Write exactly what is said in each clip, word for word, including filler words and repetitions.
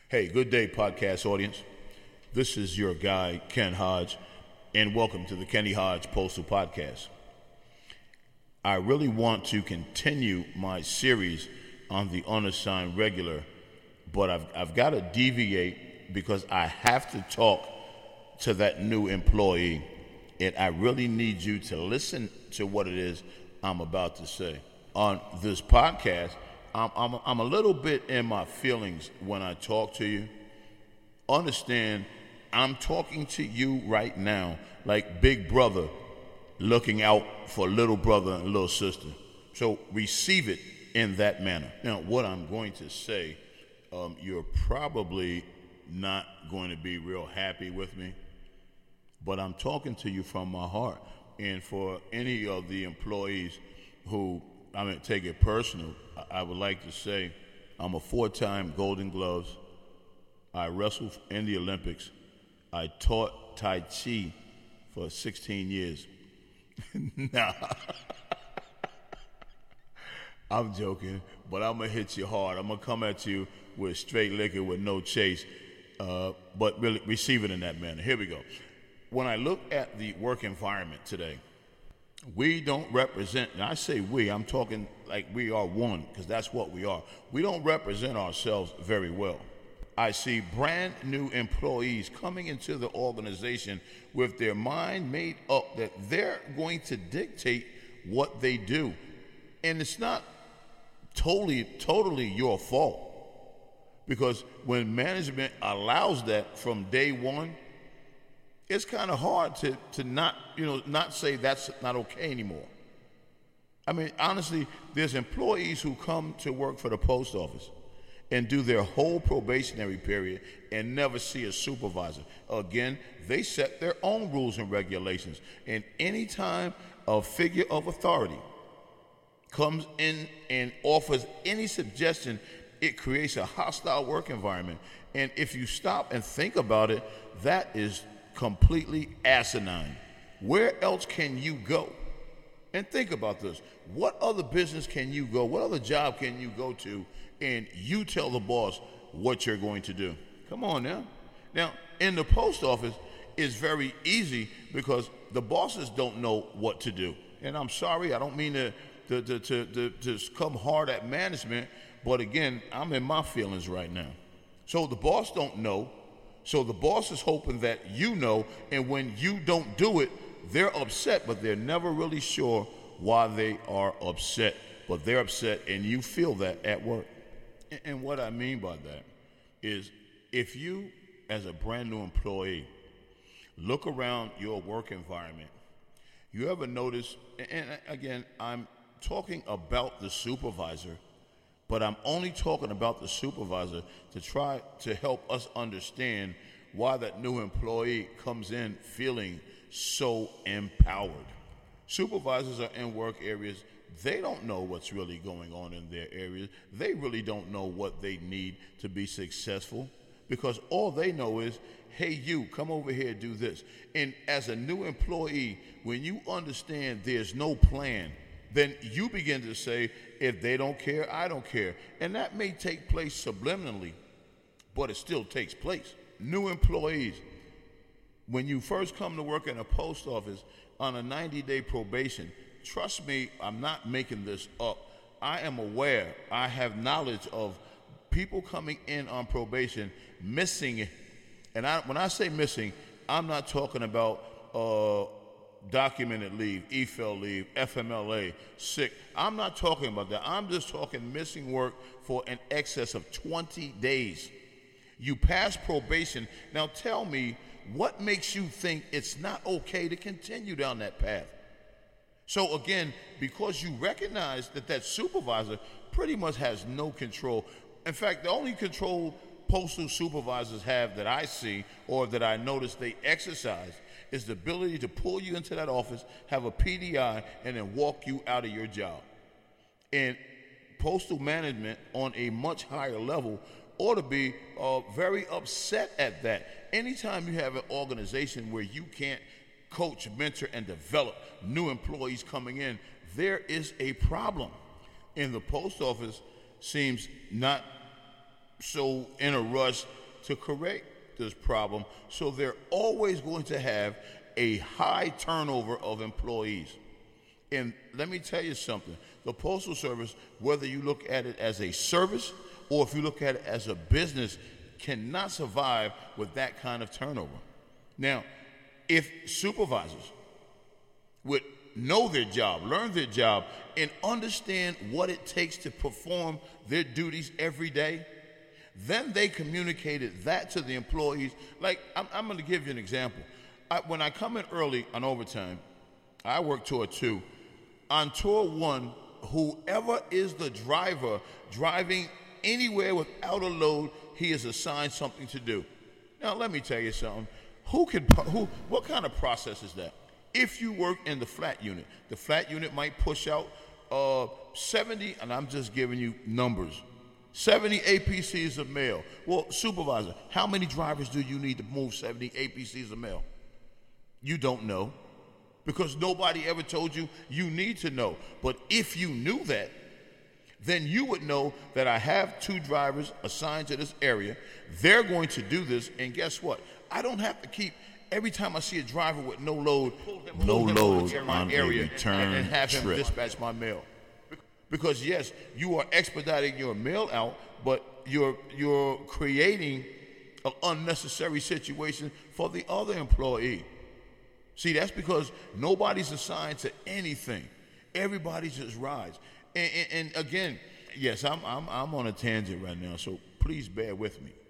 Hey, good day, podcast audience. This is your guy, Ken Hodge, and welcome to the Kenny Hodge Postal Podcast. I really want to continue my series on the unassigned regular, but I've, I've got to deviate because I have to talk to that new employee, and I really need you to listen to what it is I'm about to say. On this podcast, I'm, I'm, I'm a little bit in my feelings when I talk to you. Understand, I'm talking to you right now like big brother looking out for little brother and little sister. So receive it in that manner. Now, what I'm going to say, um, you're probably not going to be real happy with me, but I'm talking to you from my heart. And for any of the employees who I mean, take it personal, I would like to say I'm a four-time Golden Gloves. I wrestled in the Olympics. I taught Tai Chi for sixteen years. Nah, I'm joking, but I'm going to hit you hard. I'm going to come at you with straight liquor with no chase, uh, but really receive it in that manner. Here we go. When I look at the work environment today, we don't represent, and I say we, I'm talking like we are one, because that's what we are. We don't represent ourselves very well. I see brand new employees coming into the organization with their mind made up that they're going to dictate what they do. And it's not totally, totally your fault, because when management allows that from day one, it's kind of hard to, to not, you know, not say that's not okay anymore. I mean, honestly, there's employees who come to work for the post office and do their whole probationary period and never see a supervisor. Again, they set their own rules and regulations. And anytime a figure of authority comes in and offers any suggestion, it creates a hostile work environment. And if you stop and think about it, that is completely asinine. Where else can you go? And think about this. What other business can you go? What other job can you go to and you tell the boss what you're going to do? Come on now. Now, in the post office, it's very easy because the bosses don't know what to do. And I'm sorry, I don't mean to, to, to, to, to, to come hard at management, but again, I'm in my feelings right now. So the boss don't know. So the boss is hoping that you know, and when you don't do it, they're upset, but they're never really sure why they are upset. But they're upset, and you feel that at work. And what I mean by that is if you, as a brand new employee, look around your work environment, you ever notice, and again, I'm talking about the supervisor, but I'm only talking about the supervisor to try to help us understand why that new employee comes in feeling so empowered. Supervisors are in work areas. They don't know what's really going on in their areas. They really don't know what they need to be successful, because all they know is, hey, you, come over here, do this. And as a new employee, when you understand there's no plan, then you begin to say, if they don't care, I don't care. And that may take place subliminally, but it still takes place. New employees, when you first come to work in a post office on a ninety-day probation, trust me, I'm not making this up. I am aware, I have knowledge of people coming in on probation missing, and I, when I say missing, I'm not talking about uh, documented leave, E F L leave, F M L A, sick. I'm not talking about that. I'm just talking missing work for an excess of twenty days. You pass probation. Now tell me, what makes you think it's not okay to continue down that path? So again, because you recognize that that supervisor pretty much has no control. In fact, the only control postal supervisors have that I see or that I notice they exercise is the ability to pull you into that office, have a P D I, and then walk you out of your job. And postal management on a much higher level ought to be uh, very upset at that. Anytime you have an organization where you can't coach, mentor, and develop new employees coming in, there is a problem. And the post office seems not so in a rush to correct this problem. So they're always going to have a high turnover of employees. And let me tell you something. The Postal Service, whether you look at it as a service or if you look at it as a business, cannot survive with that kind of turnover. Now, if supervisors would know their job, learn their job, and understand what it takes to perform their duties every day, then they communicated that to the employees. Like, I'm, I'm going to give you an example. I, when I come in early on overtime, I work tour two. On tour one, whoever is the driver driving anywhere without a load, he is assigned something to do. Now, let me tell you something. Who can, who, what kind of process is that? If you work in the flat unit, the flat unit might push out uh, seventy, and I'm just giving you numbers, seventy A P Cs of mail. Well, supervisor, how many drivers do you need to move seventy A P Cs of mail? You don't know, because nobody ever told you you need to know. But if you knew that, then you would know that I have two drivers assigned to this area. They're going to do this, and guess what? I don't have to keep, every time I see a driver with no load, no load on area a return and, and have him trip. dispatch my mail. Because yes, you are expediting your mail out, but you're you're creating an unnecessary situation for the other employee. See, that's because nobody's assigned to anything. Everybody just rides. And, and, and again, yes, I'm, I'm I'm on a tangent right now, so please bear with me.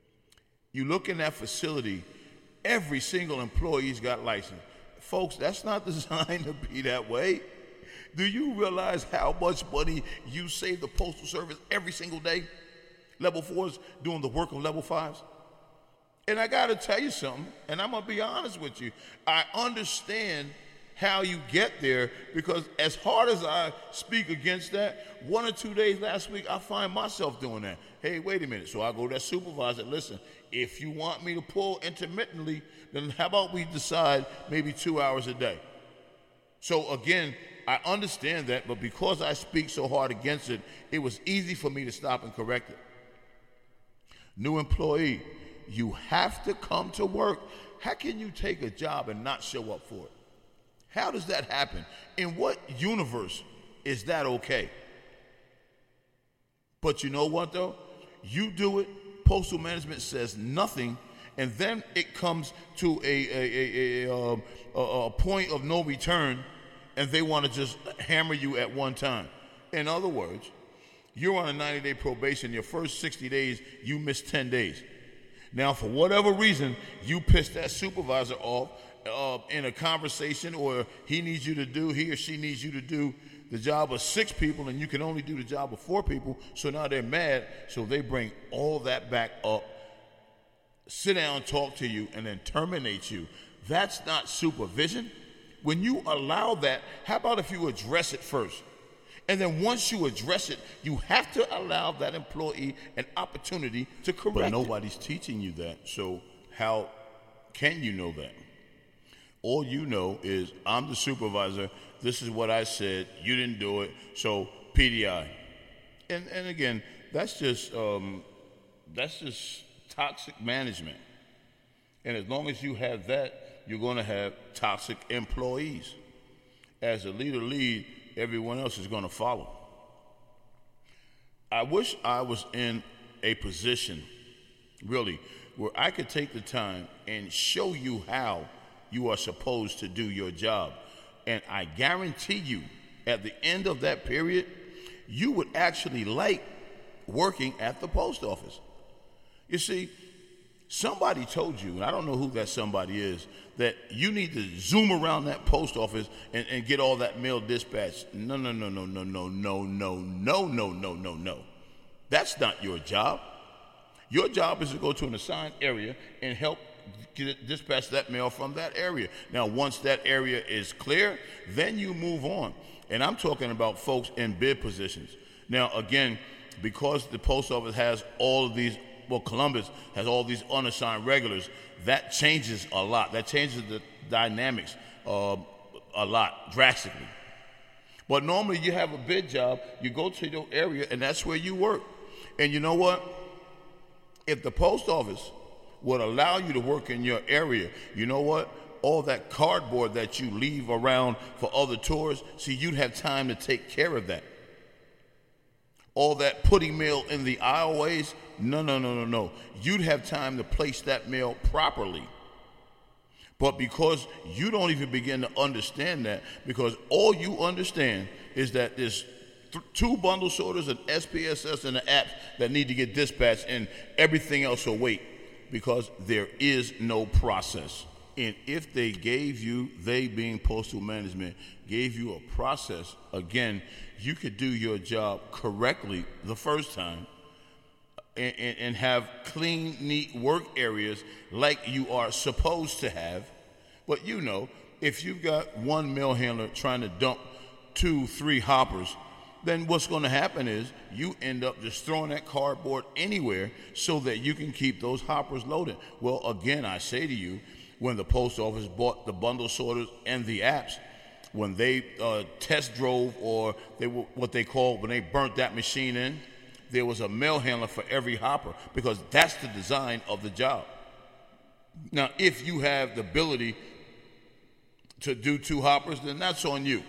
You look in that facility, every single employee's got license. Folks, that's not designed to be that way. Do you realize how much money you save the Postal Service every single day? Level fours doing the work on level fives. And I got to tell you something, and I'm going to be honest with you. I understand how you get there, because as hard as I speak against that, one or two days last week, I find myself doing that. Hey, wait a minute. So I go to that supervisor, listen, if you want me to pull intermittently, then how about we decide maybe two hours a day? So again, I understand that, but because I speak so hard against it, it was easy for me to stop and correct it. New employee, you have to come to work. How can you take a job and not show up for it? How does that happen? In what universe is that okay? But you know what, though? You do it, Postal Management says nothing, and then it comes to a, a, a, a, um, a, a point of no return, and they want to just hammer you at one time. In other words, you're on a ninety-day probation. Your first sixty days, you miss ten days. Now, for whatever reason, you pissed that supervisor off uh, in a conversation, or he needs you to do, he or she needs you to do the job of six people, and you can only do the job of four people, so now they're mad, so they bring all that back up, sit down, talk to you, and then terminate you. That's not supervision. When you allow that, how about if you address it first? And then once you address it, you have to allow that employee an opportunity to correct it. But nobody's teaching you that, so how can you know that? All you know is, I'm the supervisor, this is what I said, you didn't do it, so P D I. And and again, that's just um, that's just toxic management. And as long as you have that, you're going to have toxic employees. As a leader lead, everyone else is going to follow. I wish I was in a position, really, where I could take the time and show you how you are supposed to do your job. And I guarantee you, at the end of that period, you would actually like working at the post office. You see, somebody told you, and I don't know who that somebody is, that you need to zoom around that post office and, and get all that mail dispatched. No, no, no, no, no, no, no, no, no, no, no, no, no. That's not your job. Your job is to go to an assigned area and help get, dispatch that mail from that area. Now, once that area is clear, then you move on. And I'm talking about folks in bid positions. Now, again, because the post office has all of these, well, Columbus has all these unassigned regulars, that changes a lot. That changes the dynamics uh, a lot, drastically. But normally you have a bid job, you go to your area, and that's where you work. And you know what? If the post office would allow you to work in your area, you know what? All that cardboard that you leave around for other tourists, see, you'd have time to take care of that. All that putting mail in the aisleways, no, no, no, no, no. You'd have time to place that mail properly. But because you don't even begin to understand that, because all you understand is that there's th- two bundle sorters, an S P S S, and an app that need to get dispatched, and everything else will wait, because there is no process. And if they gave you, they being postal management, gave you a process, again, you could do your job correctly the first time and, and, and have clean, neat work areas like you are supposed to have. But you know, if you've got one mail handler trying to dump two, three hoppers, then what's going to happen is you end up just throwing that cardboard anywhere so that you can keep those hoppers loaded. Well, again, I say to you, when the post office bought the bundle sorters and the apps, when they uh, test drove, or they were what they called when they burnt that machine in, there was a mail handler for every hopper, because that's the design of the job. Now, if you have the ability to do two hoppers, then that's on you.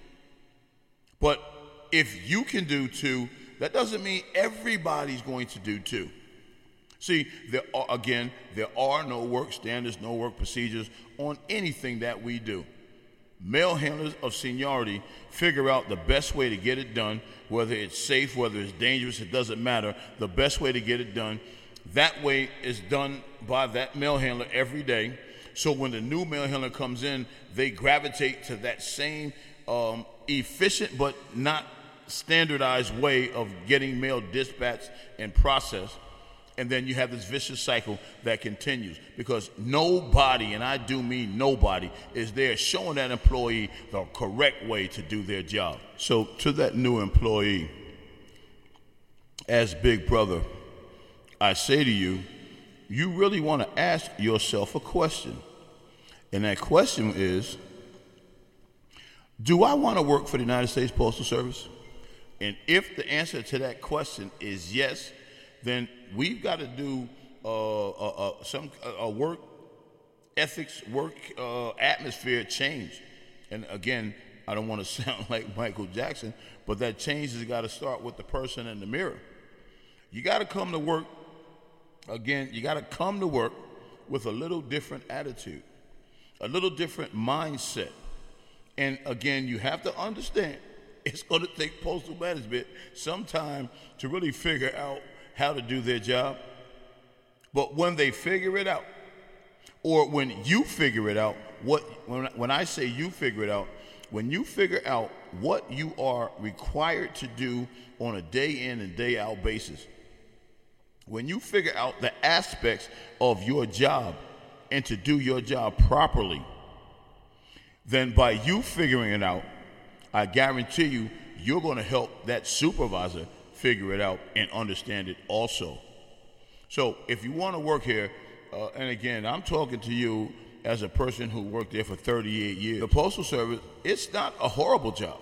But if you can do two, that doesn't mean everybody's going to do two. See, there are, again, there are no work standards, no work procedures on anything that we do. Mail handlers of seniority figure out the best way to get it done, whether it's safe, whether it's dangerous, it doesn't matter. The best way to get it done. That way is done by that mail handler every day. So when the new mail handler comes in, they gravitate to that same um, efficient but not standardized way of getting mail dispatched and processed. And then you have this vicious cycle that continues, because nobody, and I do mean nobody, is there showing that employee the correct way to do their job. So to that new employee, as Big Brother, I say to you, you really want to ask yourself a question. And that question is, do I want to work for the United States Postal Service? And if the answer to that question is yes, then we've got to do uh, uh, uh, some uh, work ethics, work uh, atmosphere change. And again, I don't want to sound like Michael Jackson, but that change has got to start with the person in the mirror. You got to come to work, again, you got to come to work with a little different attitude, a little different mindset. And again, you have to understand, it's going to take postal management some time to really figure out how to do their job. But when they figure it out, or when you figure it out, what when, when I say you figure it out, when you figure out what you are required to do on a day in and day out basis, when you figure out the aspects of your job and to do your job properly, then by you figuring it out, I guarantee you, you're going to help that supervisor figure it out and understand it also. So if you want to work here, uh, and again, I'm talking to you as a person who worked there for thirty-eight years. The Postal Service, it's not a horrible job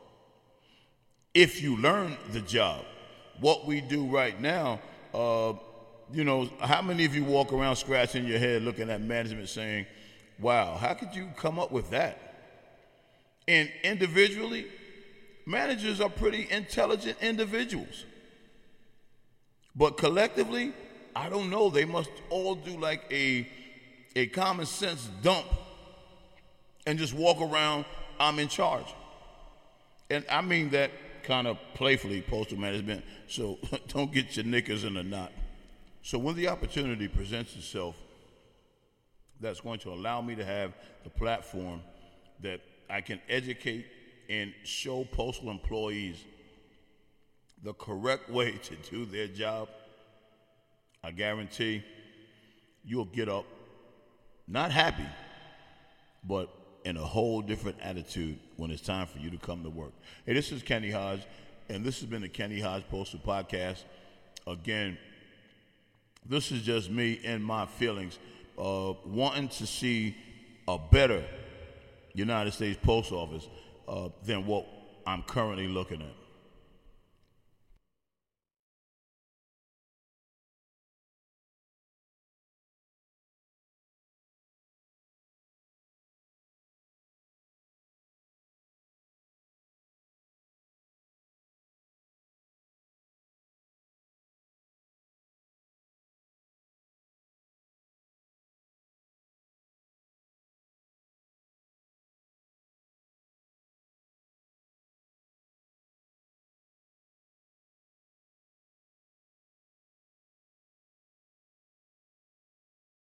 if you learn the job. What we do right now, uh, you know, how many of you walk around scratching your head looking at management saying, wow, how could you come up with that? And individually, managers are pretty intelligent individuals. But collectively, I don't know, they must all do like a, a common sense dump and just walk around, I'm in charge. And I mean that kind of playfully, postal management, so don't get your knickers in a knot. So when the opportunity presents itself that's going to allow me to have the platform that I can educate and show postal employees the correct way to do their job, I guarantee you'll get up not happy, but in a whole different attitude when it's time for you to come to work. Hey, this is Kenny Hodge, and this has been the Kenny Hodge Postal Podcast. Again, this is just me and my feelings, uh, wanting to see a better United States Post Office uh, than what I'm currently looking at.